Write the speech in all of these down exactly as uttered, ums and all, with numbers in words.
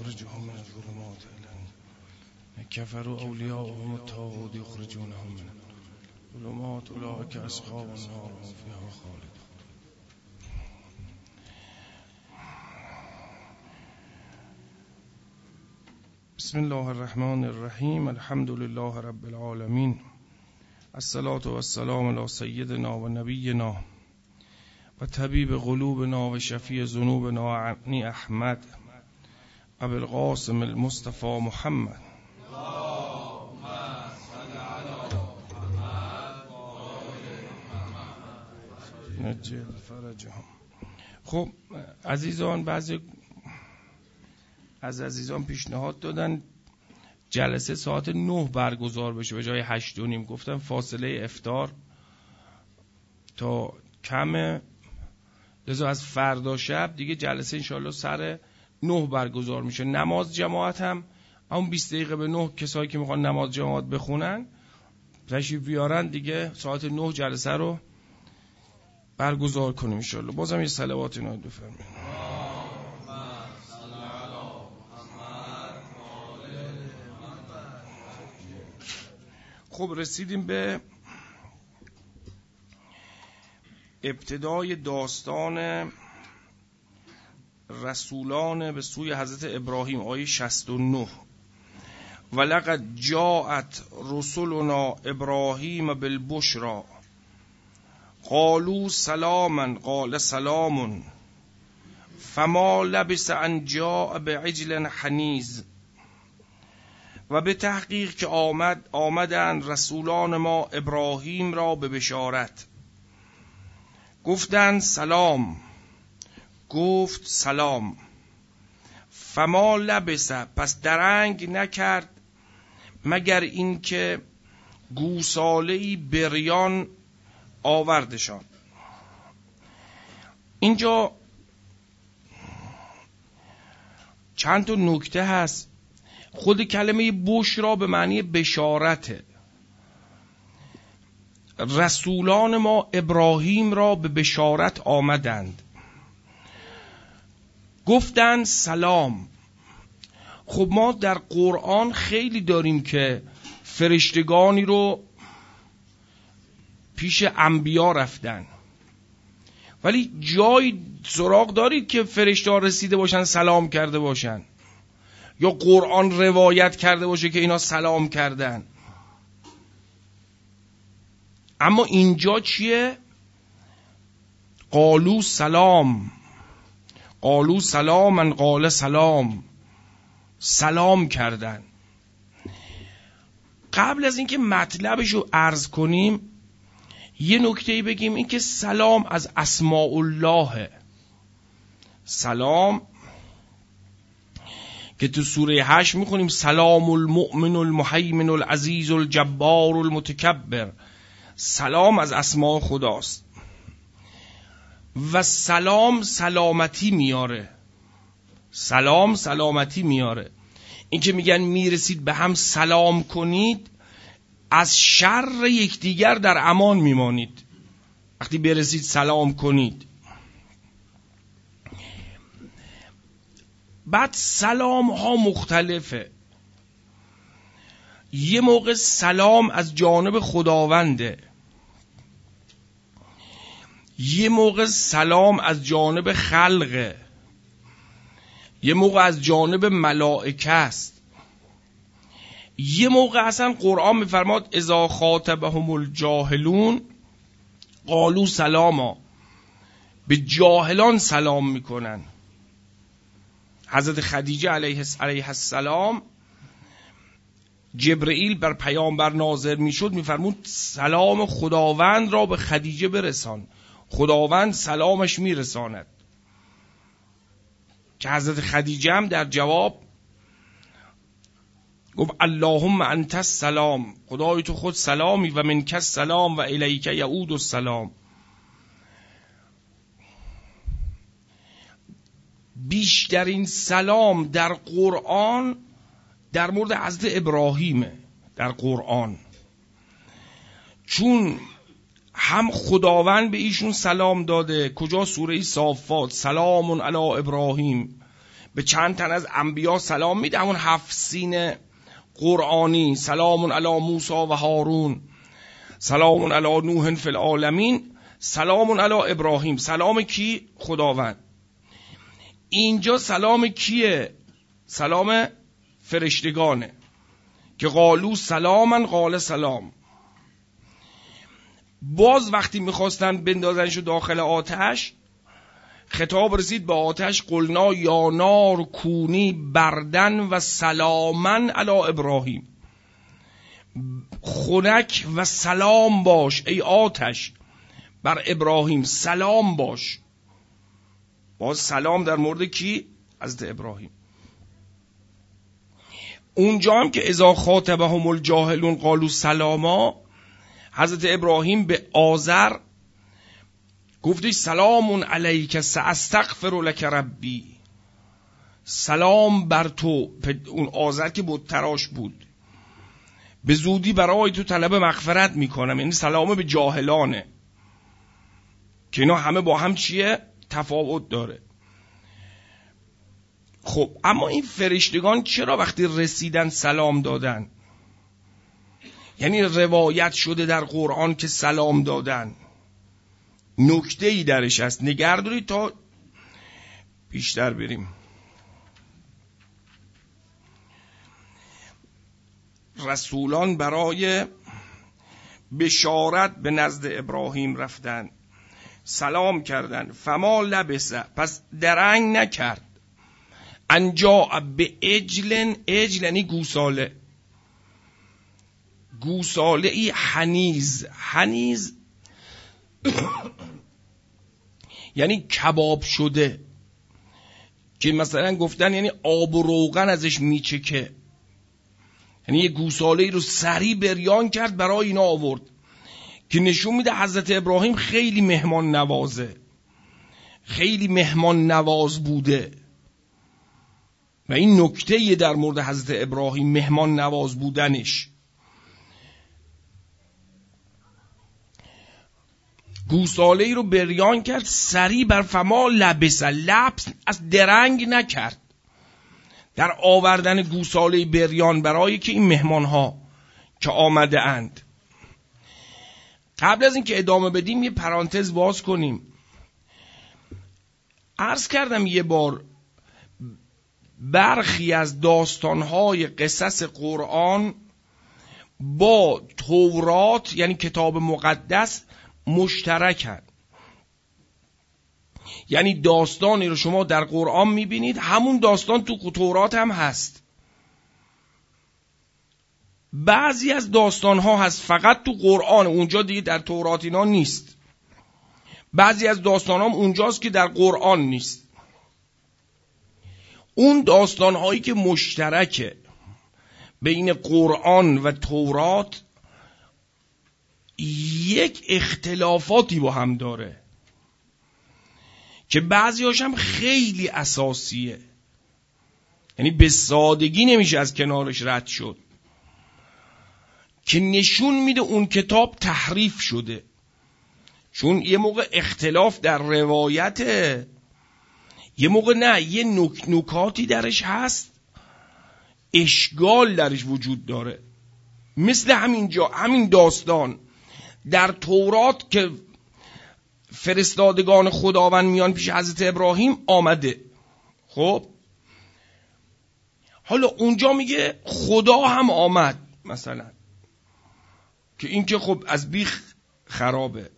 يخرجهم من الظلمات إلى النور كفروا أولياءهم الطاغوت يخرجونهم من الظلمات أولئك أصحاب النار هم فيها خالدون. بسم الله الرحمن الرحیم. الحمد لله رب العالمین. الصلاة والسلام علی سیدنا و نبینا و طبیب قلوبنا و شفیع ذنوبنا عنی احمد ابو القاسم المصطفى محمد. نجل فرجهم. خب عزیزان، بعضی از عزیزان پیشنهاد دادن جلسه ساعت نه برگزار بشه به جای هشت و نیم. گفتم فاصله افطار تا کمه، لذا از فردا شب دیگه جلسه انشالله سر نه برگزار میشه. نماز جماعت هم اون بیست دقیقه به نه کسایی که میخوان نماز جماعت بخونن تشریف بیارن، دیگه ساعت نه جلسه رو برگزار کنیم انشالله. بازم یه صلوات اینا بفرمایید. خب رسیدیم به ابتدای داستان رسولان به سوی حضرت ابراهیم، آیه شصت و نه. ولقد جاءت رسلنا ابراهیم بالبشرا قالوا سلاما قال سلام فما لبث ان جاء بعجل حنیذ. و به تحقیق که آمد آمدن رسولان ما ابراهیم را به بشارت، گفتند سلام، گفت سلام. فما لبث، پس درنگ نکرد مگر اینکه گوساله‌ای بریان آوردشان. اینجا چند تا نکته هست. خود کلمه بشرا به معنی بشارته. رسولان ما ابراهیم را به بشارت آمدند، گفتند سلام. خب ما در قرآن خیلی داریم که فرشتگانی رو پیش انبیا رفتن، ولی جای سراغ دارید که فرشته رسیده باشن سلام کرده باشن یا قرآن روایت کرده باشه که اینا سلام کردن؟ اما اینجا چیه؟ قالو سلام، قالو سلاما قال سلام، سلام کردن. قبل از اینکه مطلبش رو عرض کنیم یه نکته‌ای بگیم، این که سلام از اسماء الله. سلام که تو سوره هشت میخونیم سلام المؤمن المهیمن العزیز الجبار المتکبر. سلام از اسماء خداست و سلام سلامتی میاره. سلام سلامتی میاره. این که میگن میرسید به هم سلام کنید، از شر یکدیگر در امان میمانید وقتی برسید سلام کنید. بعد سلام ها مختلفه. یه موقع سلام از جانب خداونده، یه موقع سلام از جانب خلقه، یه موقع از جانب ملائکه است، یه موقع اصلا قرآن میفرماد اذا خاطبهم الجاهلون قالوا سلاما، به جاهلان سلام میکنن. حضرت خدیجه علیه السلام جبرئیل بر پیامبر ناظر میشد، میفرمود سلام خداوند را به خدیجه برسان، خداوند سلامش میرساند. که حضرت خدیجه هم در جواب گفت اللهم انت السلام، خدای تو خود سلامی و منک السلام و الیک یعود السلام. بیشترین سلام در قرآن در مورد حضرت ابراهیمه در قرآن، چون هم خداوند به ایشون سلام داده. کجا؟ سوره صافات، سلام علی ابراهیم. به چند تن از انبیا سلام میده، همون هفت سین قرآنی، سلام علی موسی و هارون، سلام علی نوح فی العالمین، سلام علی ابراهیم. سلام کی؟ خداوند. اینجا سلام کیه؟ سلام فرشتگانه که قالو سلامن قال سلام. باز وقتی میخواستن بندازنشو داخل آتش، خطاب رسید به آتش، قلنا یا نار کونی بردن و سلامن علی ابراهیم، خنک و سلام باش ای آتش بر ابراهیم، سلام باش. باز سلام در مورد کی؟ حضرت ابراهیم. اونجا هم که اذا خاطبهم الجاهلون قالوا سلاما، حضرت ابراهیم به آذر گفتش سلام علیک ساستغفر لک ربی، سلام بر تو. اون آذر که بت تراش بود، به زودی برای تو طلب مغفرت میکنم. یعنی سلام به جاهلانه که اینا همه با هم چیه؟ تفاوت داره. خب اما این فرشتگان چرا وقتی رسیدن سلام دادن؟ یعنی روایت شده در قرآن که سلام دادن، نکته ای درش هست، نگردونید تا بیشتر بریم. رسولان برای بشارت به نزد ابراهیم رفتن، سلام کردن. فما لبسه، پس درنگ نکرد، انجا به اجلن، اجل یعنی گوساله، گوساله ای حنیز. حنیز یعنی کباب شده، که مثلا گفتن یعنی آب و روغن ازش میچکه. یعنی یه گوساله ای رو سریع بریان کرد برای اینا آورد، که نشون میده حضرت ابراهیم خیلی مهمان نوازه، خیلی مهمان نواز بوده. و این نکته یه در مورد حضرت ابراهیم، مهمان نواز بودنش. گوساله ای رو بریان کرد سریع بر فما لبس، لبس از درنگ نکرد در آوردن گوساله بریان برای که این مهمان ها که آمده اند. قبل از اینکه ادامه بدیم یه پرانتز باز کنیم. عرض کردم یه بار برخی از داستانهای قصص قرآن با تورات یعنی کتاب مقدس مشترکن. یعنی داستانی رو شما در قرآن میبینید، همون داستان تو تورات هم هست. بعضی از داستانها هست فقط تو قرآن، اونجا دیگه در تورات اینا نیست. بعضی از داستان هم اونجاست که در قرآن نیست. اون داستانهایی که مشترکه بین قرآن و تورات یک اختلافاتی با هم داره که بعضی هاشم خیلی اساسیه، یعنی به سادگی نمیشه از کنارش رد شد، که نشون میده اون کتاب تحریف شده. چون یه موقع اختلاف در روایته، یه موقع نه، یه نک نکاتی درش هست، اشکال درش وجود داره. مثل همینجا همین داستان در تورات که فرستادگان خداوند میان پیش حضرت ابراهیم آمده. خب حالا اونجا میگه خدا هم آمد مثلا، که این که خب از بیخ خرابه.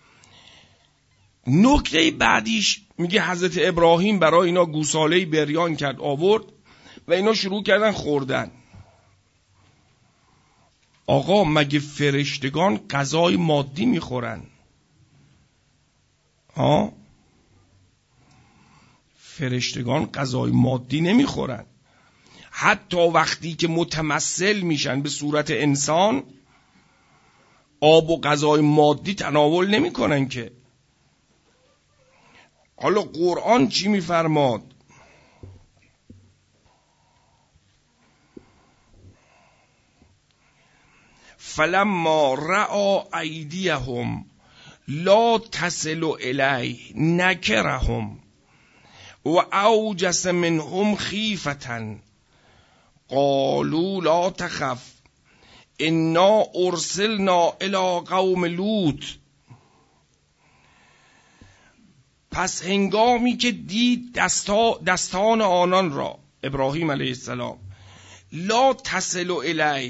نکته بعدیش میگه حضرت ابراهیم برای اینا گوساله‌ای بریان کرد آورد و اینا شروع کردن خوردن. آقا مگه فرشتگان غذای مادی میخورن؟ ها؟ فرشتگان غذای مادی نمیخورن. حتی وقتی که متمثل میشن به صورت انسان، آب و غذای مادی تناول نمیکنن که. حالا قرآن چی میفرماد؟ فلما رأى ایدیهم لا تصل الیه نکرهم و اوجس منهم خیفة قالوا لا تخف انا ارسلنا الى قوم لوط. پس هنگامی که دید دستا دستان آنان را، ابراهیم علیه السلام، لا تصل الیه،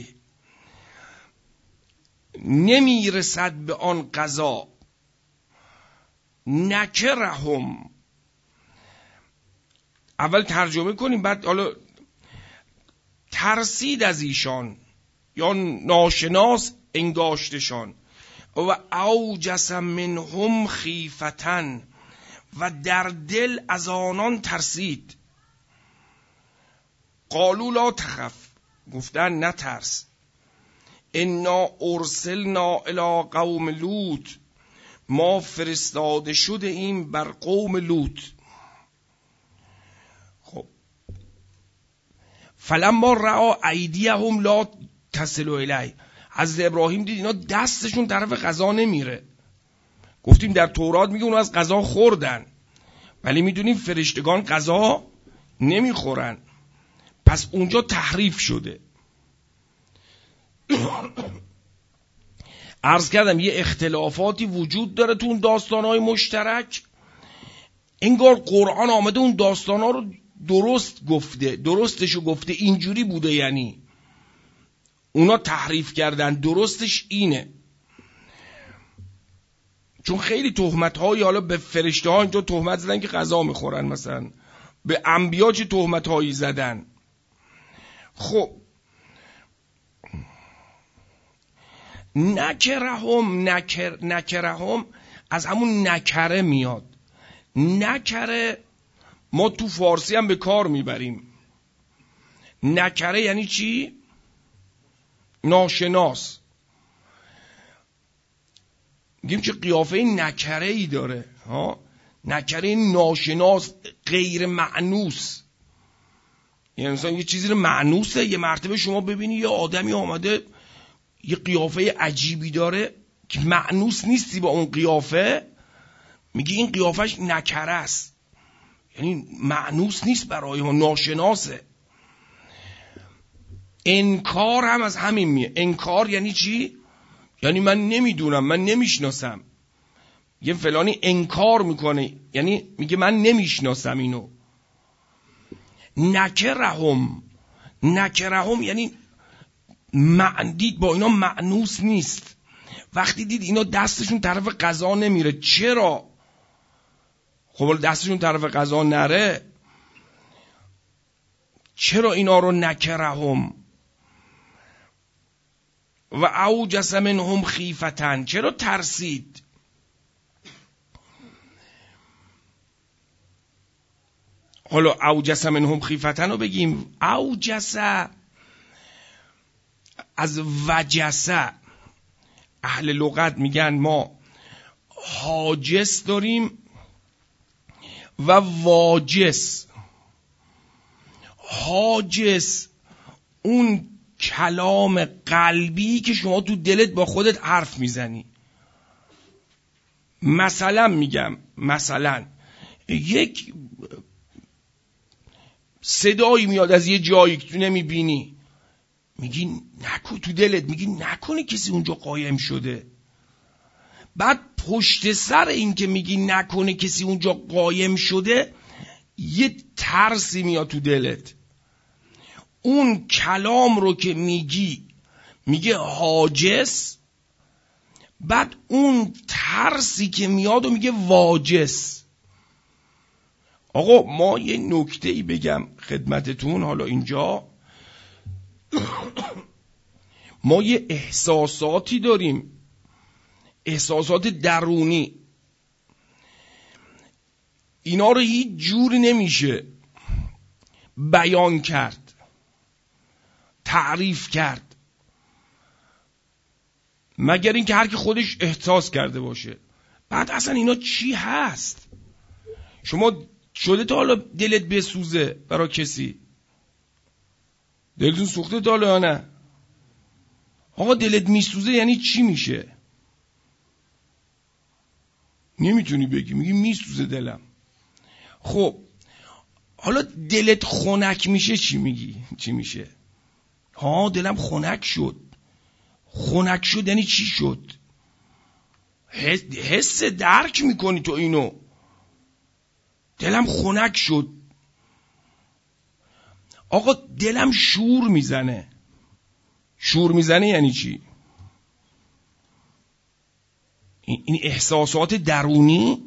نمی رسد به آن قضا، نکرهم، اول ترجمه کنیم بعد حالا ترسید از ایشان یا ناشناس انگاشتشان، و اوجس منهم خیفتن، و در دل از آنان ترسید. قالوا لا تخف، گفتن نترس، انا ارسلنا الی قوم لوط، ما فرستاده شده ایم بر قوم لوط. خب فلما رأى ایدیهم لا تصل الیه، حضرت ابراهیم دید اینا دستشون طرف غذا نمیره. گفتیم در تورات میگه اونا از غذا خوردن، ولی میدونیم فرشتگان غذا نمیخورن، پس اونجا تحریف شده. عرض کردم یه اختلافاتی وجود داره تو اون داستانهای مشترک، انگار قرآن آمده اون داستانها رو درست گفته، درستشو گفته، اینجوری بوده، یعنی اونا تحریف کردن، درستش اینه. چون خیلی تهمت هایی حالا به فرشته ها اینجا تهمت زدن که غذا میخورن، مثلا به انبیا چه تهمت هایی زدن. خب نکرهم، نکر نکرهم از همون نکره میاد. نکره ما تو فارسی هم به کار میبریم. نکره یعنی چی؟ ناشناس. میگیم که قیافه نکره ای داره، ها، نکره ناشناس، غیر مأنوس. یعنی مثلا یه چیزی رو مأنوسه، یه مرتبه شما ببینی یه آدمی آمده یه قیافه عجیبی داره که مأنوس نیستی با اون قیافه، میگی این قیافش نکره است، یعنی مأنوس نیست برای ما، ناشناسه. انکار هم از همین میه. انکار یعنی چی؟ یعنی من نمیدونم، من نمیشناسم. یه فلانی انکار میکنه، یعنی میگه من نمیشناسم اینو. نکرهم، نکرهم یعنی دید با اینا مأنوس نیست. وقتی دید اینا دستشون طرف قضا نمیره، چرا؟ خب دستشون طرف قضا نره، چرا اینا رو نکرهم؟ و اوجس منهم خیفتن، چرا ترسید؟ حالا اوجس منهم خیفتن رو بگیم. اوجس از وجسه، اهل لغت میگن ما حاجس داریم و واجس. حاجس اون کلام قلبی که شما تو دلت با خودت حرف میزنی. مثلا میگم، مثلا یک صدایی میاد از یه جایی که تو نمیبینی، میگی نکن، تو دلت میگی نکنه کسی اونجا قایم شده. بعد پشت سر این که میگی نکنه کسی اونجا قایم شده، یه ترسی میاد تو دلت. اون کلام رو که میگی میگه حاجس، بعد اون ترسی که میاد و میگه واجس. آقا ما یه نکته ای بگم خدمتتون، حالا اینجا ما یه احساساتی داریم، احساسات درونی، اینا رو هیچ جوری نمیشه بیان کرد، تعریف کرد، مگر اینکه هر کی خودش احساس کرده باشه. بعد اصلا اینا چی هست؟ شما شده تا حالا دلت بسوزه برای کسی؟ دلتون سوخته تا حالا یا نه؟ آقا دلت میسوزه یعنی چی میشه؟ نمیتونی بگی، میگی میسوزه دلم. خب حالا دلت خنک میشه چی میگی؟ چی میشه؟ ها دلم خنک شد. خنک شد یعنی چی شد؟ حس درک میکنی تو اینو. دلم خنک شد. آقا دلم شور میزنه. شور میزنه یعنی چی؟ این احساسات درونی.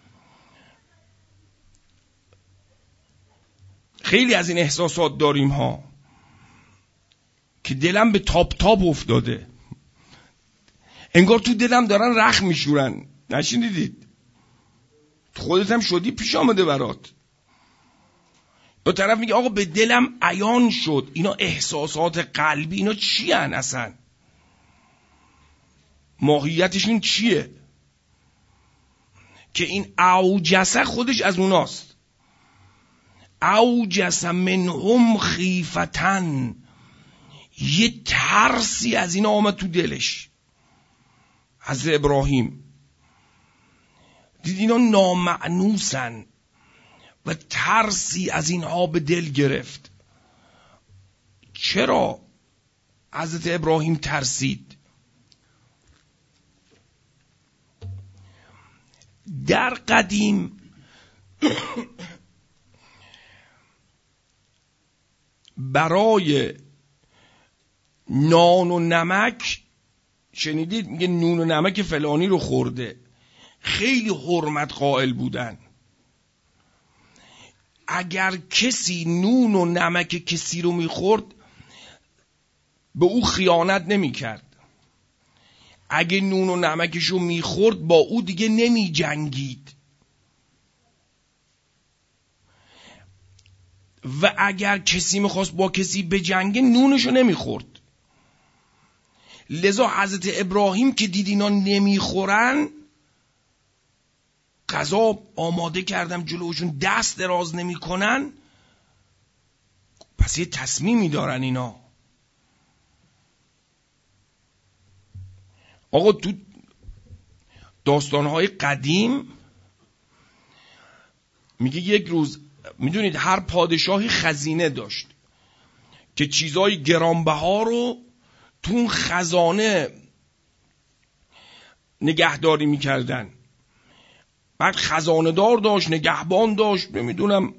خیلی از این احساسات داریم ها که دلم به تاپ تاپ افتاده، انگار تو دلم دارن رخ میشورن. نشنیدید؟ خودت هم شدی، پیش آمده برات. با طرف میگه آقا به دلم عیان شد. اینا احساسات قلبی، اینا چی هن اصلا؟ ماهیتشون چیه؟ که این اوجسه خودش از اوناست. اوجس منهم خیفتن، یه ترسی از اینا آمد تو دلش. از ابراهیم دید اینا نامعنوسن و ترسی از اینها به دل گرفت. چرا حضرت ابراهیم ترسید؟ در قدیم برای نان و نمک، شنیدید میگه نون و نمک فلانی رو خورده، خیلی حرمت قائل بودن. اگر کسی نون و نمک کسی رو میخورد به او خیانت نمیکرد. اگه نون و نمکش رو میخورد با او دیگه نمی جنگید. و اگر کسی میخواست با کسی بجنگه نونش رو نمیخورد. لذا حضرت ابراهیم که دید اینا نمیخورن، غذا آماده کردم جلوشون، دست دراز نمیکنن، پس یه تصمیمی دارن اینا. آقا تو داستانهای قدیم میگه یک روز، میدونید هر پادشاهی خزینه داشت که چیزای گرانبها رو تو اون خزانه نگهداری میکردن. بعد خزانه دار داشت، نگهبان داشت، نمیدونم.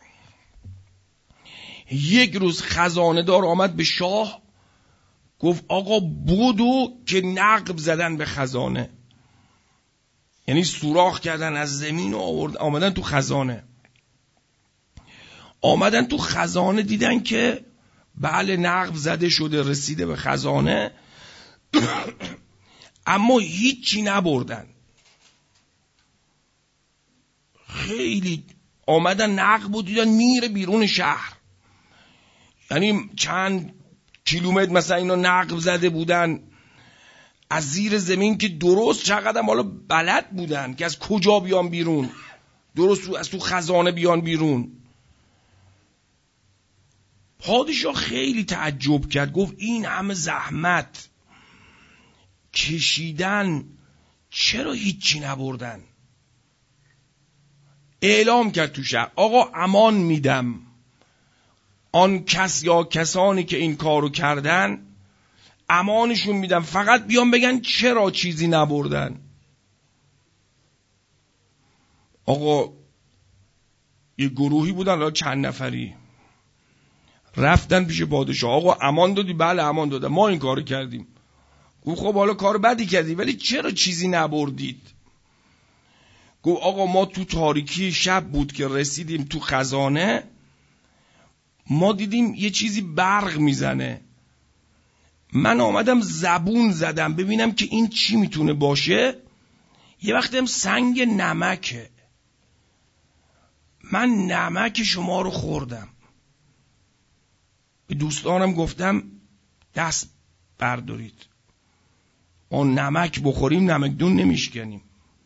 یک روز خزانه دار آمد به شاه گفت آقا بودو که نقب زدن به خزانه، یعنی سوراخ کردن از زمین و آورد آمدن تو خزانه. آمدن تو خزانه دیدن که بله نقب زده شده، رسیده به خزانه، اما هیچی نبردن. خیلی آمدن نقب و دیدن میره بیرون شهر، یعنی چند کیلومتر مثلا اینا نقب زده بودن از زیر زمین، که درست چقدر حالا بلد بودن که از کجا بیان بیرون، درست از تو خزانه بیان بیرون. پادشاه خیلی تعجب کرد، گفت این همه زحمت کشیدن چرا هیچی نبردن؟ اعلام کرد تو شهر آقا امان میدم، آن کس یا کسانی که این کارو کردن امانشون میدم، فقط بیان بگن چرا چیزی نبردن. آقا یه گروهی بودن، چند نفری رفتن پیش پادشاه، آقا امان دادی؟ بله امان دادم، ما این کارو کردیم. گفت خب حالا کار بدی کردی ولی چرا چیزی نبردید؟ گفت آقا ما تو تاریکی شب بود که رسیدیم تو خزانه، ما دیدیم یه چیزی برق میزنه، من آمدم زبون زدم ببینم که این چی میتونه باشه، یه وقتی هم سنگ نمکه، من نمک شما رو خوردم. به دوستانم گفتم دست بردارید، ما نمک بخوریم نمکدون نمیشکنیم.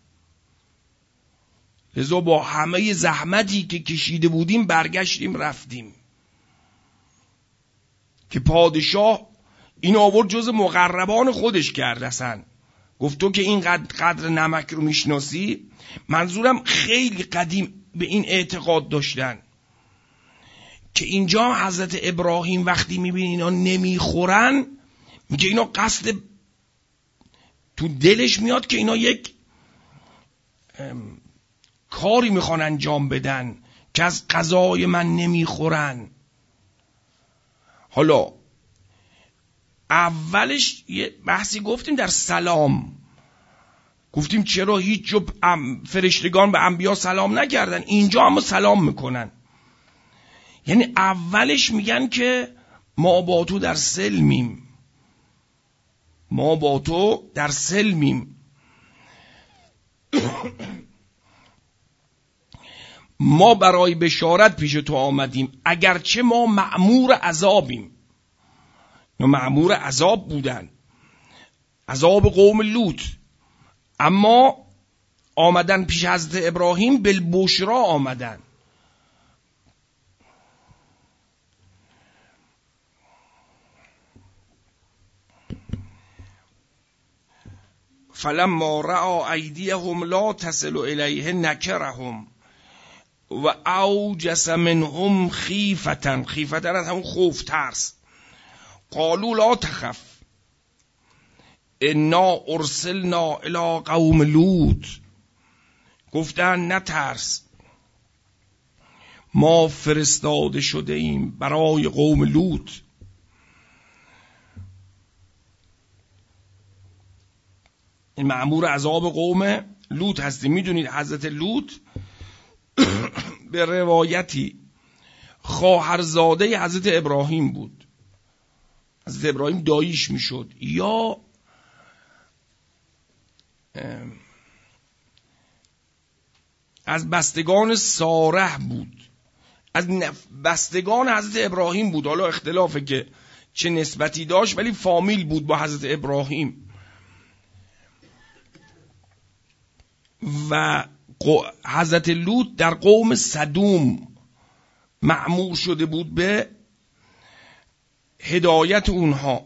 لذا با همه زحمتی که کشیده بودیم برگشتیم رفتیم. که پادشاه این آورد جز مقربان خودش کرد. اصلا گفت تو که این قدر, قدر نمک رو میشناسی، منظورم خیلی قدیم به این اعتقاد داشتن که اینجا حضرت ابراهیم وقتی میبینه اینا نمیخورن میگه اینا قصد تو دلش میاد که اینا یک کاری میخوان انجام بدن که از غذای من نمیخورن. حالا اولش یه بحثی گفتیم در سلام، گفتیم چرا هیچ جو فرشتگان به انبیا سلام نکردن، اینجا اما سلام میکنن. یعنی اولش میگن که ما با تو در سلمیم، ما با تو در سلمیم، ما برای بشارت پیش تو آمدیم اگرچه ما مأمور عذابیم. یا مأمور عذاب بودن، عذاب قوم لوط، اما آمدن پیش حضرت ابراهیم بالبشرا آمدن. فلما رأى ایدیهم لا تصل الیه نکرهم و اوجس منهم خیفتن، خیفتن از همون خوف، ترس. قالوا لا تخف انا ارسلنا الی قوم لوط، گفتن نترس ما فرستاده شده ایم برای قوم لوط. این مأمور عذاب قوم لوط هستیم. میدونید حضرت لوط به روایتی خواهرزاده حضرت ابراهیم بود، حضرت ابراهیم داییش میشد، یا از بستگان سارح بود، از بستگان حضرت ابراهیم بود. حالا اختلافه که چه نسبتی داشت، ولی فامیل بود با حضرت ابراهیم. و حضرت لوط در قوم سدوم مأمور شده بود به هدایت اونها.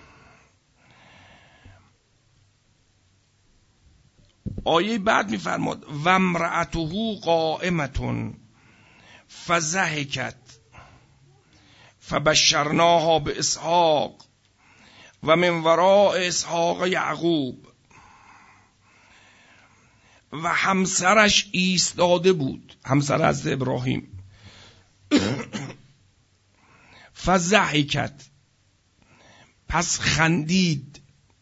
آیه بعد میفرماد و امرأته قائمة فضحکت فبشرناها باسحاق و من وراء اسحاق یعقوب. و همسرش ایستاده بود، همسر حضرت ابراهیم. فضحکت، پس خندید.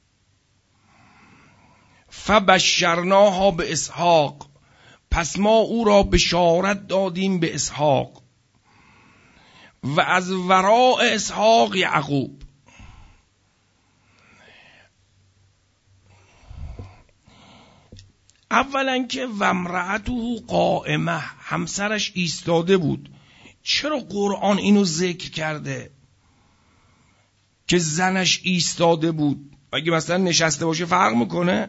فبشرناها به اسحاق، پس ما او را بشارت دادیم به اسحاق. و از وراء اسحاق یعقوب. اولا که و امرأته قائمه، همسرش ایستاده بود. چرا قرآن اینو ذکر کرده که زنش ایستاده بود؟ اگه مثلا نشسته باشه فرق میکنه؟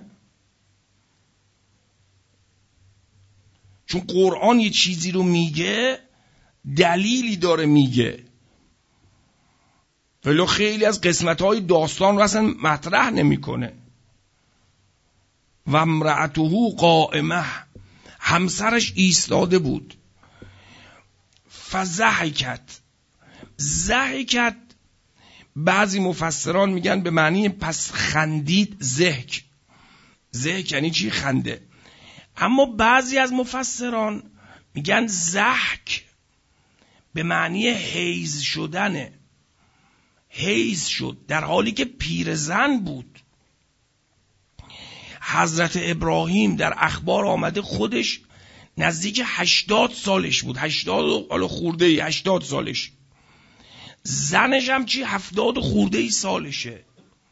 چون قرآن یه چیزی رو میگه دلیلی داره میگه، ولی خیلی از قسمت‌های داستان رو اصلا مطرح نمیکنه. و امرأته قائمه، همسرش ایستاده بود. فضحکت، ضحکت بعضی مفسران میگن به معنی پس خندید. ضحک، ضحک یعنی چی؟ خنده. اما بعضی از مفسران میگن ضحک به معنی حیز شدنه. حیز شد در حالی که پیرزن بود. حضرت ابراهیم در اخبار آمده خودش نزدیک هشتاد سالش بود، هشتاد حالا خورده ای، هشتاد سالش. زنش هم چی؟ هفتاد خورده ای سالشه.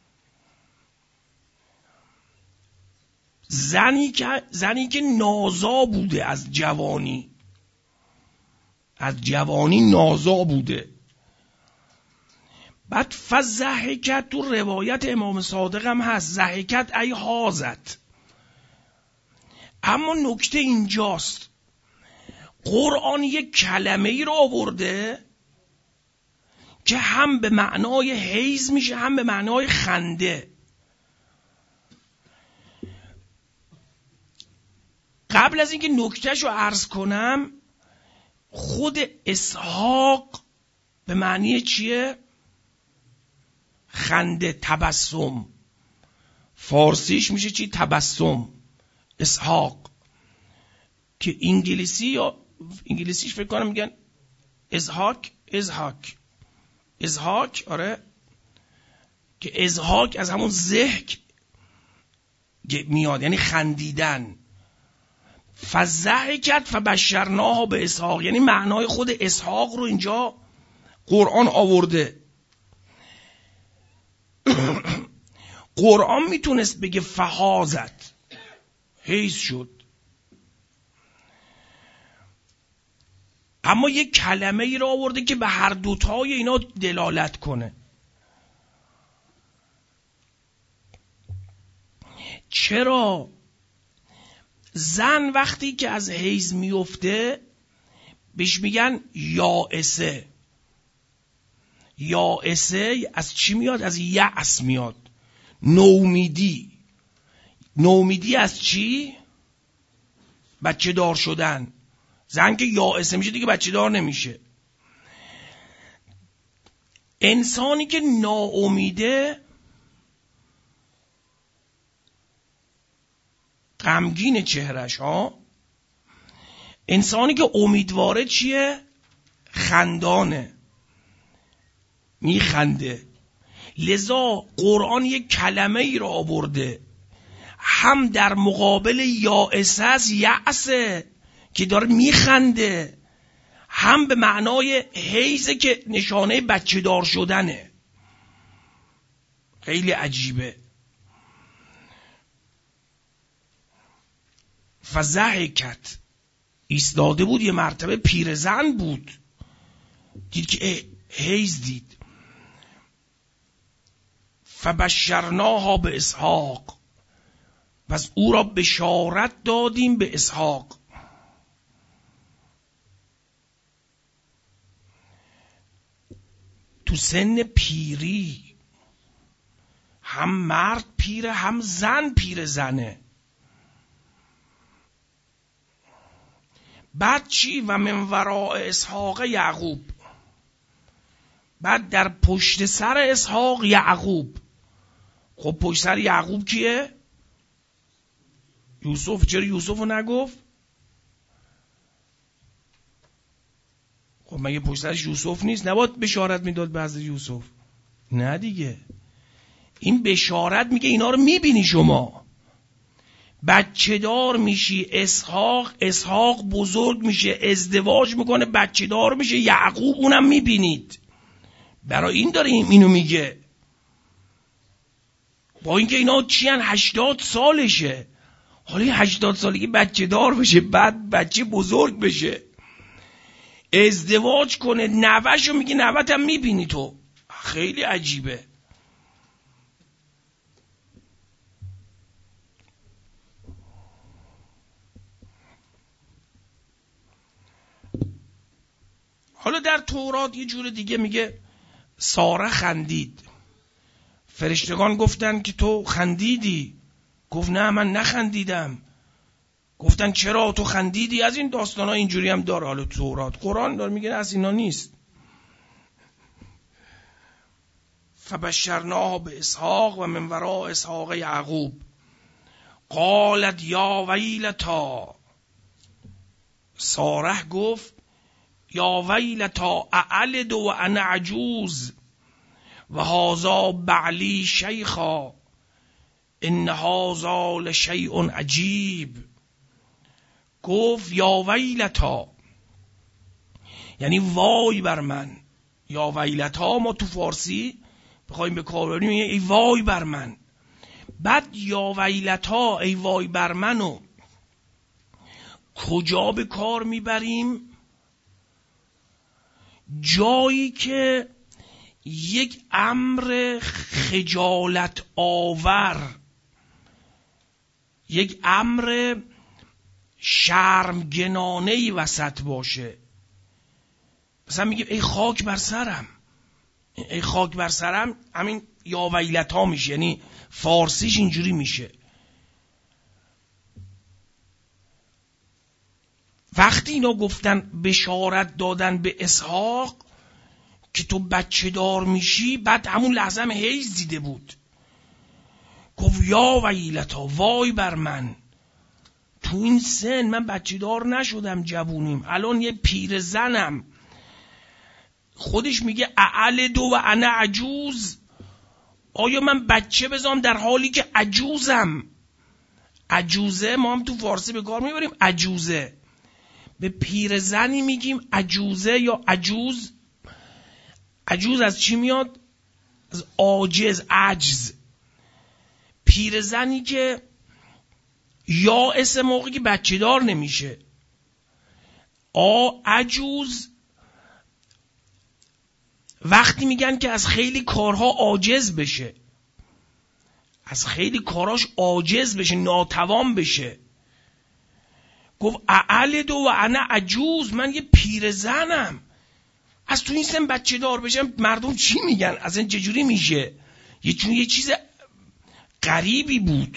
زنی که زنی که نازا بوده، از جوانی از جوانی نازا بوده. بعد فضحکت تو روایت امام صادق هم هست، ضحکت ای حازت. اما نکته اینجاست، قرآن یک کلمه ای رو آورده که هم به معنای حیز میشه هم به معنای خنده. قبل از اینکه نکتهشو عرض کنم، خود اسحاق به معنی چیه؟ خنده، تبسم. فارسیش میشه چی؟ تبسم. اسحاق که انگلیسی یا انگلیسیش فکر کنم میگن ازهاک، ازهاک ازهاک آره، که ازهاک از همون ضحک میاد، یعنی خندیدن. فضحکت فبشرناها به اسحاق، یعنی معنای خود اسحاق رو اینجا قرآن آورده. قرآن میتونست بگه فهازت، حیز شد، اما یک کلمه ای رو آورده که به هر دوتای اینا دلالت کنه. چرا؟ زن وقتی که از حیض میفته بهش میگن یائسه. یائسه از چی میاد؟ از یأس میاد. نومیدی. نومیدی از چی؟ بچه دار شدن. زن که یائسه میشه دیگه بچه دار نمیشه. انسانی که ناامیده غمگین چهرش ها. انسانی که امیدواره چیه؟ خندانه، میخنده. لذا قرآن یک کلمه ای را آورده هم در مقابل یائسه است، یأسه که داره میخنده، هم به معنای حیزه که نشانه بچه دار شدنه. خیلی عجیبه. فضحکت، ایستاده بود، یه مرتبه پیرزن بود، دید که حیز دید. فبشرناها به اسحاق، پس او را بشارت دادیم به اسحاق. تو سن پیری هم مرد پیره هم زن پیر زنه. بعد چی؟ و من وراء اسحاق یعقوب. بعد در پشت سر اسحاق یعقوب. خب پشت سر یعقوب کیه؟ یوسف. چرا یوسف رو نگفت؟ خب مگه پشت سرش یوسف نیست؟ نباید بشارت میداد به حضرت یوسف؟ نه دیگه، این بشارت میگه اینا رو میبینی شما، بچه دار میشی، اسحاق اسحاق بزرگ میشه، ازدواج میکنه، بچه دار میشه، یعقوب اونم میبینید. برای این داره اینو میگه. با اینکه اینا چیان هشتاد سالشه، حالا هشتاد سالگی بچه دار بشه، بعد بچه بزرگ بشه، ازدواج کنه، نوه‌شو میگه نوه‌ت هم میبینی تو. خیلی عجیبه. حالا در تورات یه جور دیگه میگه ساره خندید. فرشتگان گفتن که تو خندیدی. گفت نه من نخندیدم. گفتن چرا تو خندیدی؟ از این داستان ها اینجوری هم داره. حالا تورات، قرآن داره میگه از اینا نیست. فبشرناه به اسحاق و من وراء اسحاق یعقوب. قالت یا ویلتا، ساره گفت یا ویلتا اعلد و انا عجوز و هذا بعلی شیخا ان هذا لشیء عجیب. گفت یا ویلتا، یعنی وای بر من. یا ویلتا ما تو فارسی بخوایم به کار ببریم ای وای بر من. بعد یا ویلتا ای وای بر منو کجا به کار میبریم؟ جایی که یک امر خجالت آور، یک امر شرمگنانه‌ای وسط باشه. مثلا میگه ای خاک بر سرم. ای خاک بر سرم همین یا ویلتا میشه، یعنی فارسیش اینجوری میشه. وقتی اینا گفتن بشارت دادن به اسحاق، که تو بچه دار میشی. بعد همون لحظه هم حیز دیده بود، گفت یا ویلتا، وای بر من، تو این سن من بچه دار نشدم جوونیم، الان یه پیر زنم. خودش میگه اعلد و انا عجوز، آیا من بچه بزام در حالی که عجوزم؟ عجوزه ما هم تو فارسی به کار میبریم، عجوزه. به پیر زنی میگیم عجوزه یا عجوز. عجوز از چی میاد؟ از عاجز، عجز. پیر زنی که یا اسم موقعی که بچه دار نمیشه. آ عجوز وقتی میگن که از خیلی کارها عاجز بشه، از خیلی کاراش عاجز بشه، ناتوان بشه. گفت اعلد و انا عجوز، من یه پیر زنم، از تو این سن بچه دار بشم مردم چی میگن؟ از این چجوری میشه؟ یه چون یه چیز غریبی بود.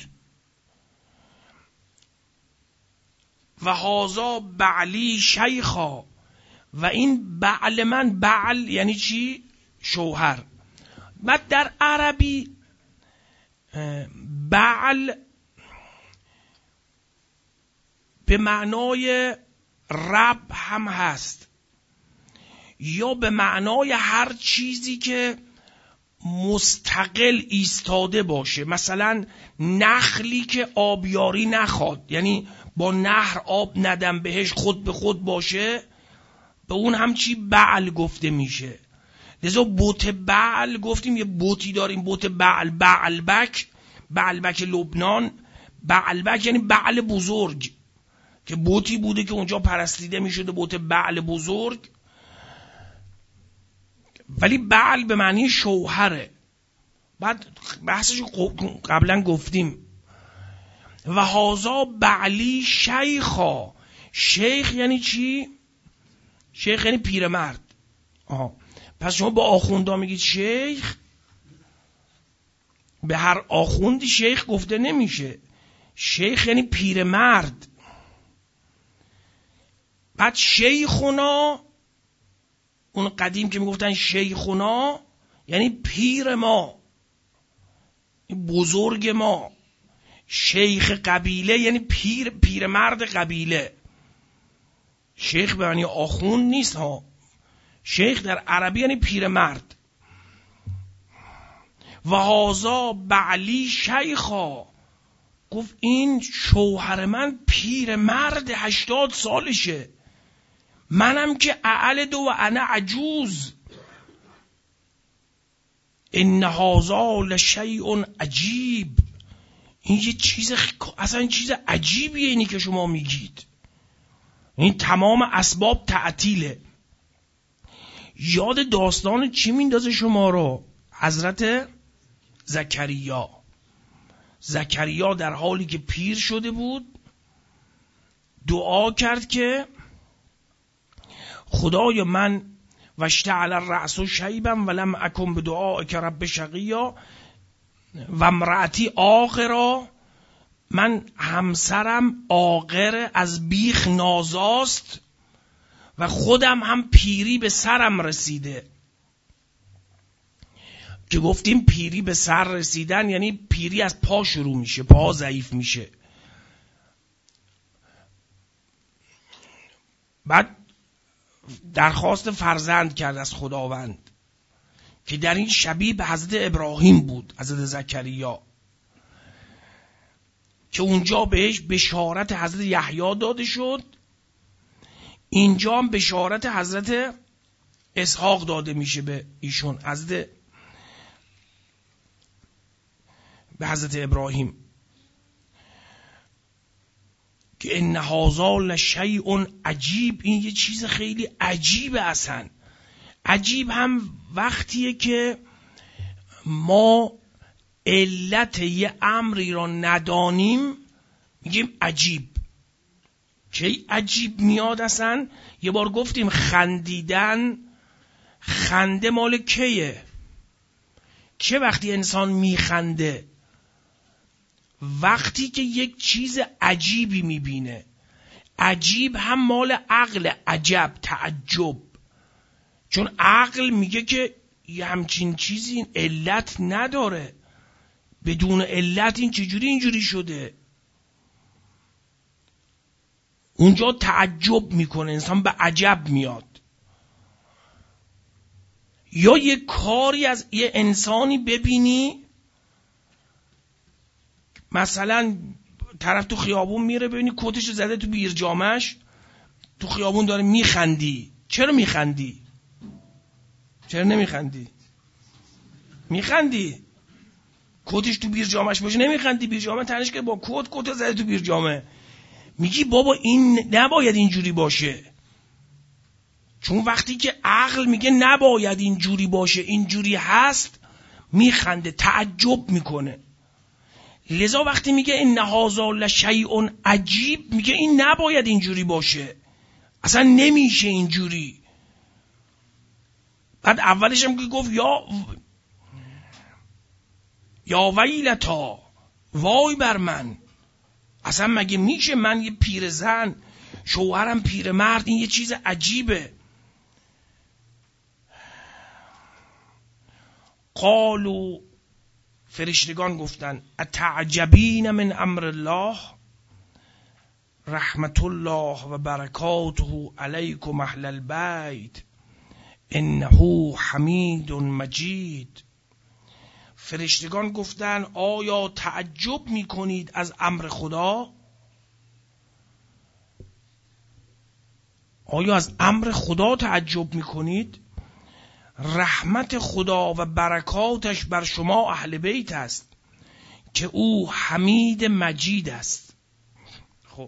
و هازا بعلی شیخا، و این بعل من، بعل یعنی چی؟ شوهر. بعد در عربی بعل به معنای رب هم هست، یا به معنای هر چیزی که مستقل ایستاده باشه. مثلا نخلی که آبیاری نخواد، یعنی با نهر آب ندم بهش، خود به خود باشه، به اون هم چی؟ بعل گفته میشه. لذا بت بعل گفتیم، یه بتی داریم، بت بعل، بعلبک، بعلبک لبنان. بعلبک یعنی بعل بزرگ، که بتی بوده که اونجا پرستیده میشده، بت بعل بزرگ. ولی بعل به معنی شوهره. بعد بحثش قبلا گفتیم. و هازا بعلی شیخا، شیخ یعنی چی؟ شیخ یعنی پیرمرد. آها. پس شما با آخوندا میگید شیخ، به هر آخوندی شیخ گفته نمیشه. شیخ یعنی پیرمرد. بعد شیخونا، اون قدیم که میگفتن شیخونا یعنی پیر ما، بزرگ ما. شیخ قبیله یعنی پیر، پیرمرد قبیله. شیخ به معنی آخوند نیست ها. شیخ در عربی یعنی پیرمرد. و هازا بعلی شیخا، گفت این شوهر من پیرمرد، هشتاد سالشه، منم که اعلد و انا عجوز. ان هازا لشیء عجیب، این یه چیز خ... اصلا این چیز عجیبیه اینی که شما میگید. این تمام اسباب تعطیله. یاد داستان چی میندازه شما رو؟ حضرت زکریا. زکریا در حالی که پیر شده بود دعا کرد که خدای من واشتعل الرأس شیبا ولم اکن بدعائک رب شقیا و امرأتی عاقرا، من همسرم عاقر، از بیخ نازاست و خودم هم پیری به سرم رسیده. که گفتیم پیری به سر رسیدن یعنی پیری از پا شروع میشه، پا ضعیف میشه. بعد درخواست فرزند کرد از خداوند که در این شبیه به حضرت ابراهیم بود، حضرت زکریا، که اونجا بهش بشارت حضرت یحیی داده شد، اینجا هم بشارت حضرت اسحاق داده میشه به ایشون، حضرت به حضرت ابراهیم، که ان هذا لشیء عجیب، این یه چیز خیلی عجیبه. اصلا عجیب هم وقتیه که ما علت یه امری را ندانیم میگیم عجیب. چه عجیب میاد اصلا؟ یه بار گفتیم خندیدن، خنده مال کیه؟ چه وقتی انسان میخنده؟ وقتی که یک چیز عجیبی میبینه. عجیب هم مال عقل، عجب، تعجب. چون عقل میگه که یه همچین چیزی این علت نداره، بدون علت این چجوری اینجوری شده. اونجا تعجب میکنه، انسان به عجب میاد. یا یه کاری از یه انسانی ببینی، مثلا طرف تو خیابون میره ببینی کتشو زده تو بیر جامش، تو خیابون داره میخندی. چرا میخندی؟ چرا نمیخندی؟ میخندی. کتش تو بیر جامش باشه نمیخندی، بیر جامه تنش که با کت کت زده تو بیر جامه. میگی بابا این نباید اینجوری باشه. چون وقتی که عقل میگه نباید اینجوری باشه، اینجوری هست، میخنده، تعجب میکنه. لذا وقتی میگه ان هذا لشیء عجیب، میگه این نباید اینجوری باشه، اصلا نمیشه اینجوری. بعد اولش هم که گفت یا یا ویلتا، وای بر من، اصلا مگه میشه من یه پیرزن شوهرم پیرمرد، این یه چیز عجیبه. قالوا، فرشتگان گفتن اتعجبین من امر الله رحمت الله و برکاته علیکم اهل البیت انه حمید مجید. فرشتگان گفتن آیا تعجب میکنید از امر خدا؟ آیا از امر خدا تعجب میکنید؟ رحمت خدا و برکاتش بر شما اهل بیت است که او حمید مجید است. خب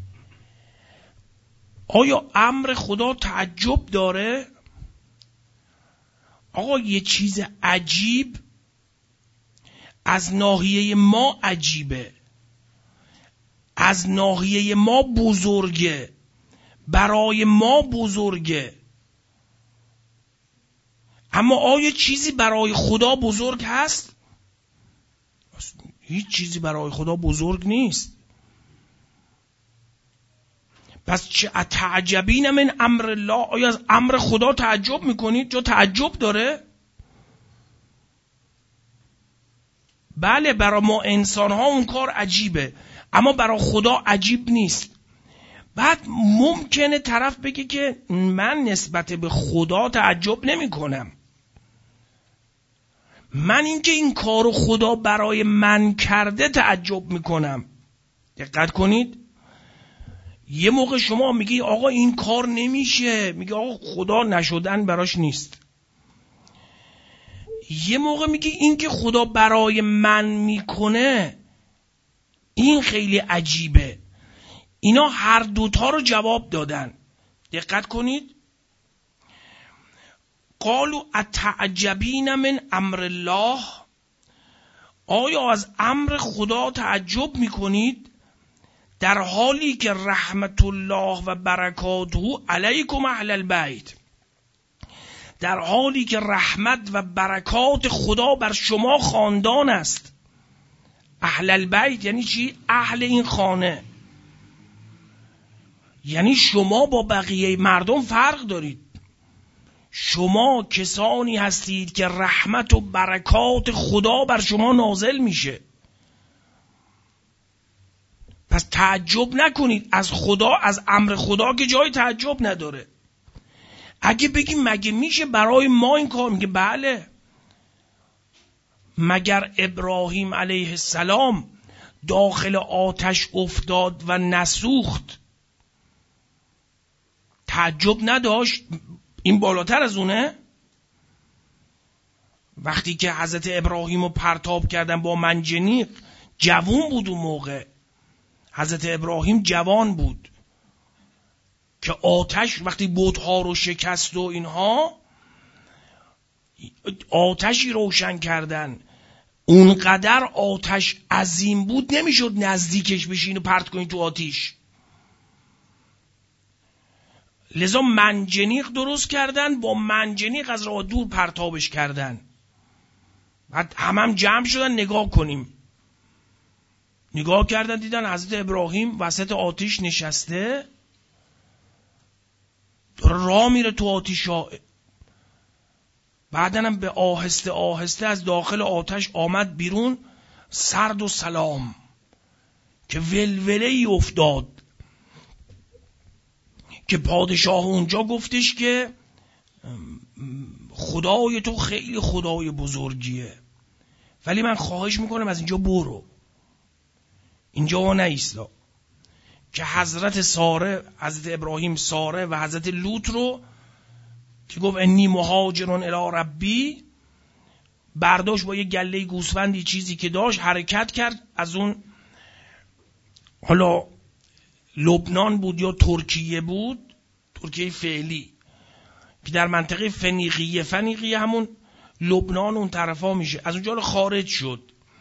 آیا امر خدا تعجب داره؟ آقا یه چیز عجیب از ناحیه ما عجیبه، از ناحیه ما بزرگه، برای ما بزرگه. اما آیا چیزی برای خدا بزرگ هست؟ هیچ چیزی برای خدا بزرگ نیست. پس چه اتعجبین من امر الله، آیا از امر خدا تعجب میکنید؟ جا تعجب داره؟ بله برای ما انسان ها اون کار عجیبه، اما برای خدا عجیب نیست. بعد ممکنه طرف بگه که من نسبت به خدا تعجب نمی کنم، من اینکه این کارو خدا برای من کرده تعجب میکنم. دقت کنید، یه موقع شما میگی آقا این کار نمیشه، میگه آقا خدا نشدن براش نیست. یه موقع میگی این که خدا برای من میکنه این خیلی عجیبه. اینا هر دوتا رو جواب دادن. دقت کنید، قالوا اتعجبین من امر الله، آیا از امر خدا تعجب میکنید در حالی که رحمت الله و برکاته علیکم اهل البیت، در حالی که رحمت و برکات خدا بر شما خاندان است. اهل البیت یعنی چی؟ اهل این خانه، یعنی شما با بقیه مردم فرق دارید. شما کسانی هستید که رحمت و برکات خدا بر شما نازل میشه. پس تعجب نکنید از خدا، از امر خدا که جای تعجب نداره. اگه بگیم مگه میشه برای ما این کار، میگه بله. مگر ابراهیم علیه السلام داخل آتش افتاد و نسوخت تعجب نداشت؟ این بالاتر از اونه؟ وقتی که حضرت ابراهیم رو پرتاب کردن با منجنیق، جوان بود اون موقع، حضرت ابراهیم جوان بود که آتش وقتی بت‌ها رو شکست و اینها، آتشی روشن کردن، اونقدر آتش عظیم بود نمیشد نزدیکش بشین و پرت کنی تو آتیش. لذا منجنیق درست کردن، با منجنیق از راه دور پرتابش کردن. بعد هم هم جمع شدن نگاه کنیم. نگاه کردن دیدن حضرت ابراهیم وسط آتیش نشسته، راه میره تو آتیش ها. بعدنم به آهسته آهسته از داخل آتش آمد بیرون سرد و سلام که ولوله ای افتاد که پادشاه اونجا گفتش که خدای تو خیلی خدای بزرگیه، ولی من خواهش میکنم از اینجا برو، اینجا و نایستا. که حضرت ساره، حضرت ابراهیم ساره و حضرت لوط رو که گفت انی مهاجرون الی ربی، برداشت با یه گله گوسفندی چیزی که داشت حرکت کرد از اون، حالا لبنان بود یا ترکیه بود، ترکیه فعلی که در منطقه فنیقیه، فنیقیه همون لبنان اون طرفا میشه، از اونجا خارج شد.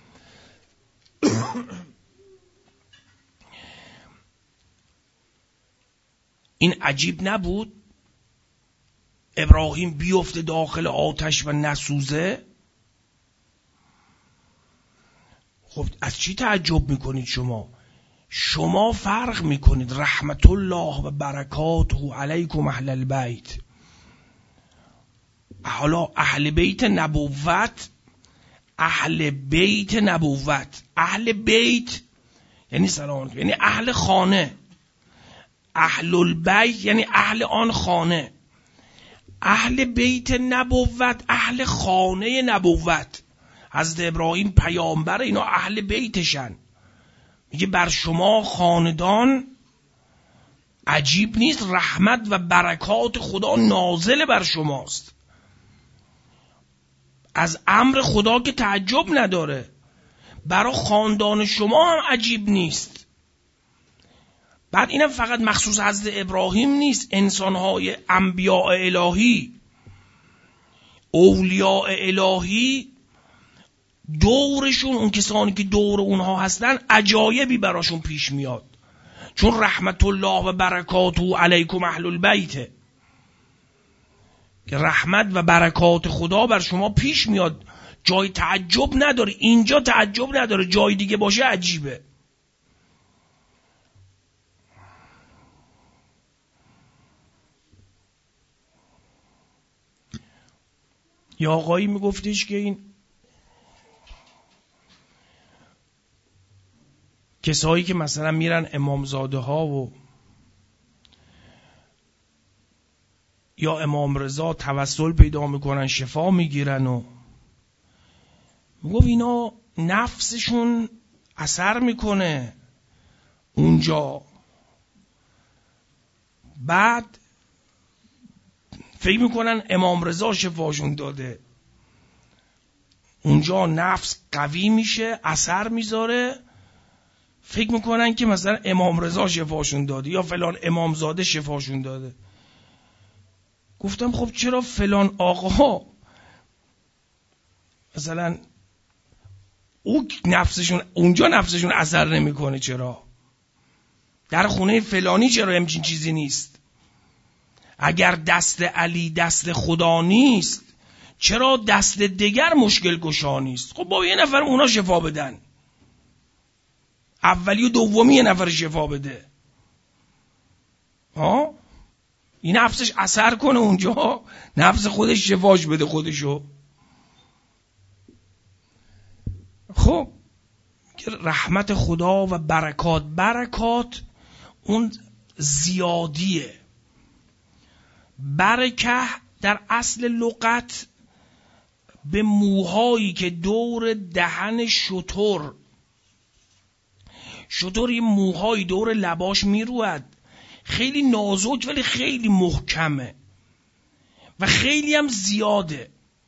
این عجیب نبود ابراهیم بیفته داخل آتش و نسوزه؟ خب از چی تعجب میکنید شما؟ شما فرق میکنید رحمت الله و برکاته علیکم اهل البیت. حالا اهل بیت نبوت، اهل بیت نبوت، اهل بیت یعنی سلام، یعنی اهل خانه، اهل البیت یعنی اهل آن خانه. اهل بیت نبوت اهل خانه نبوت. حضرت ابراهیم پیامبر، اینا اهل بیتشن. میگه بر شما خاندان عجیب نیست رحمت و برکات خدا نازل بر شماست. از امر خدا که تعجب نداره، برای خاندان شما هم عجیب نیست. بعد اینم فقط مخصوص حضرت ابراهیم نیست، انسانهای انبیاء الهی، اولیاء الهی، دورشون، اون کسانی که دور اونها هستن عجایبی براشون پیش میاد، چون رحمت الله و برکاته علیکم اهل البیت، که رحمت و برکات خدا بر شما پیش میاد. جای تعجب نداره، اینجا تعجب نداره، جای دیگه باشه عجیبه. یا آقایی میگفتش که این کسایی که مثلا میرن امامزاده ها و یا امام رضا توسل پیدا میکنن شفا میگیرن و میگفت اینا نفسشون اثر میکنه اونجا، بعد فکر میکنن امام رضا شفاشون داده، اونجا نفس قوی میشه اثر میذاره، فکر میکنن که مثلا امام رضا شفاشون داده یا فلان امامزاده شفاشون داده. گفتم خب چرا فلان آقا مثلا او نفسشون اونجا نفسشون اثر نمیکنه، چرا در خونه فلانی چرا همچین چیزی نیست؟ اگر دست علی دست خدا نیست چرا دست دیگر مشکل گشا نیست؟ خب با یه نفر اونا شفا بدن، اولی و دومی یه نفر شفا بده، ها این نفسش اثر کنه اونجا، نفس خودش شفاش بده خودشو. خب که رحمت خدا و برکات، برکات اون زیادیه. برکه در اصل لغت به موهایی که دور دهن شتر، شتر یه موهایی دور لباش میروید، خیلی نازک ولی خیلی محکمه و خیلی هم زیاده،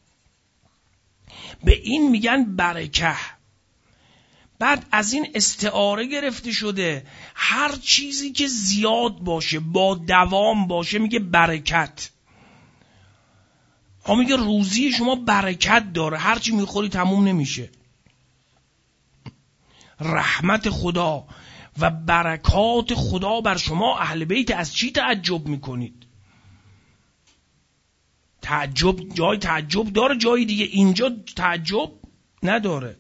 به این میگن برکه. بعد از این استعاره گرفته شده، هر چیزی که زیاد باشه با دوام باشه میگه برکت. ها میگه روزی شما برکت داره، هرچی میخوری تموم نمیشه. رحمت خدا و برکات خدا بر شما اهل بیت، از چی تعجب میکنید؟ تعجب جای تعجب داره، جای دیگه، اینجا تعجب نداره.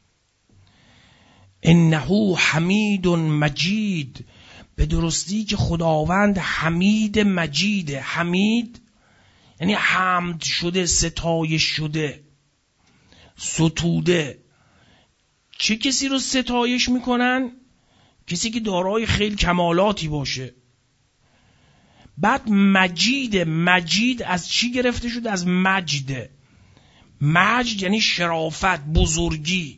انه حمید مجید، به درستی که خداوند حمید مجیده. حمید یعنی حمد شده، ستایش شده، ستوده. چه کسی رو ستایش میکنن؟ کسی که دارای خیلی کمالاتی باشه. بعد مجید، مجید از چی گرفته شده؟ از مجد. مجد یعنی شرافت، بزرگی.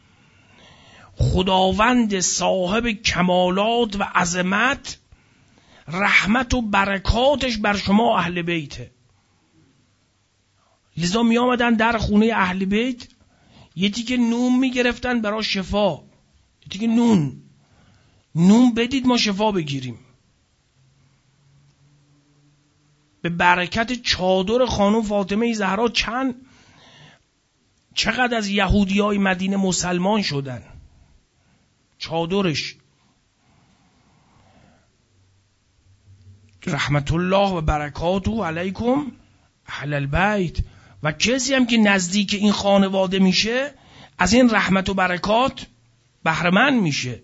خداوند صاحب کمالات و عظمت، رحمت و برکاتش بر شما اهل بیته. لذا می آمدن در خونه اهل بیت یه تیکه نون می گرفتن برای شفا، یه تیکه نون نون بدید ما شفا بگیریم. به برکت چادر خانم فاطمه زهرا چند چقدر از یهودیای مدینه مسلمان شدن. چادرش رحمت الله و برکاته علیکم اهل البیت. و کسی هم که نزدیک این خانواده میشه از این رحمت و برکات بهره‌مند میشه.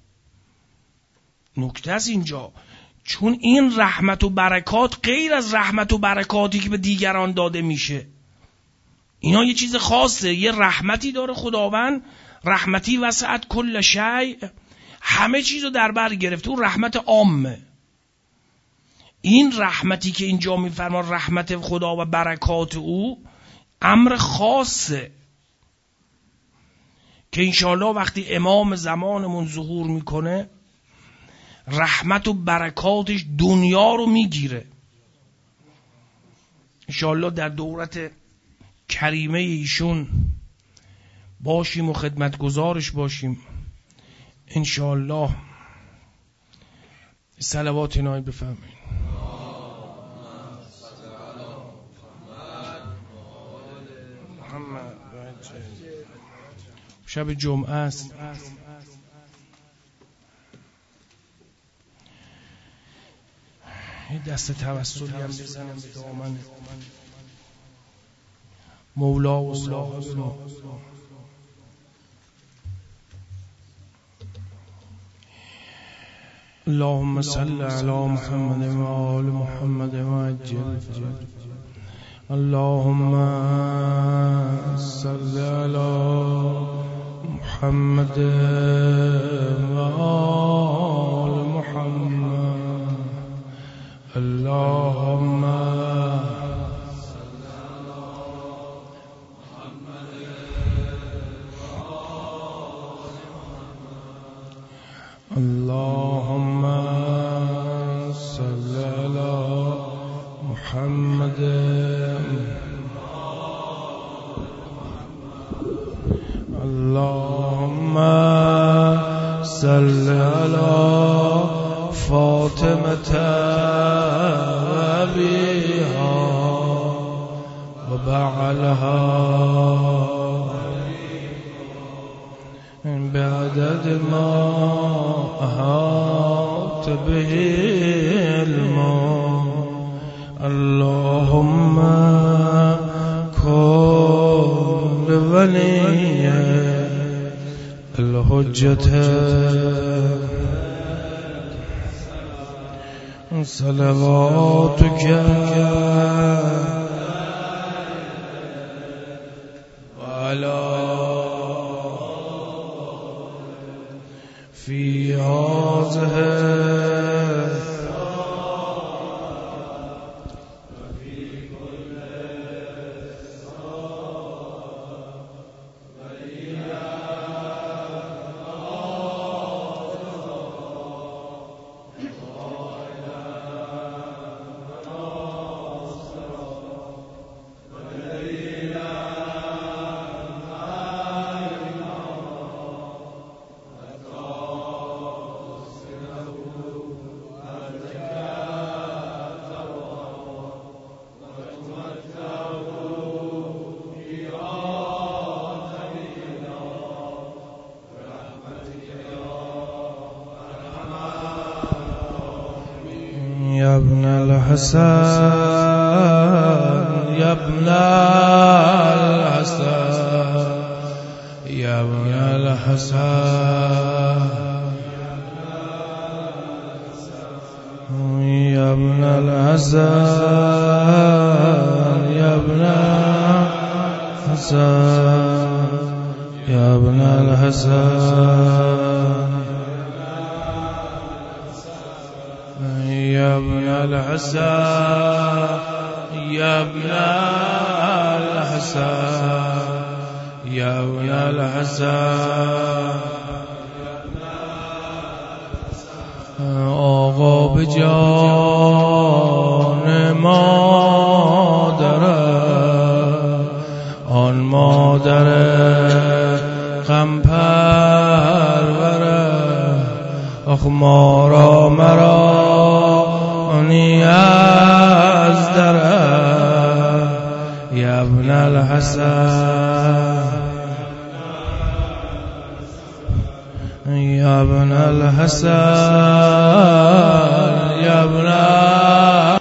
نکته است اینجا، چون این رحمت و برکات غیر از رحمت و برکاتی که به دیگران داده میشه. اینا یه چیز خاصه، یه رحمتی داره خداوند، رحمتی وسعت کل شیء، همه چیزو در بر گرفته، اون رحمت عامه. این رحمتی که اینجا میفرما رحمت خدا و برکات او امر خاصه که انشاءالله وقتی امام زمانمون ظهور میکنه رحمت و برکاتش دنیا رو میگیره. انشاءالله در دورت کریمه ایشون باشیم و خدمتگزارش باشیم. انشاءالله صلوات نای بفرمایید. شب جمعه است. یه دست توسلی هم بزنم به دامن مولا و صاحب ما. اللهم صل علی محمد و آل محمد و عجل فرج. اللهم صل علی محمد و آل محمد. اللهم صل علی محمد و آل محمد. اللهم صل علی محمد. اللهم صل على فاطمة أبيها وبعلها بعدد ما أحاط به علمه. اللهم كن ولي الحجة صلواتك وعلى في هذه يا ابن الحسن يا ابن الحسن يا ابن الحسن يا ابن الحسن الحسن يا ابن الحسن يا ابن الحسن يا ابن الحسن يا ابن الحسن آقا به جان مادر آن مادر غم پروره آخ ما را مرا نیاز داره یا ابن الحسن یا ابن الحسن یا ابن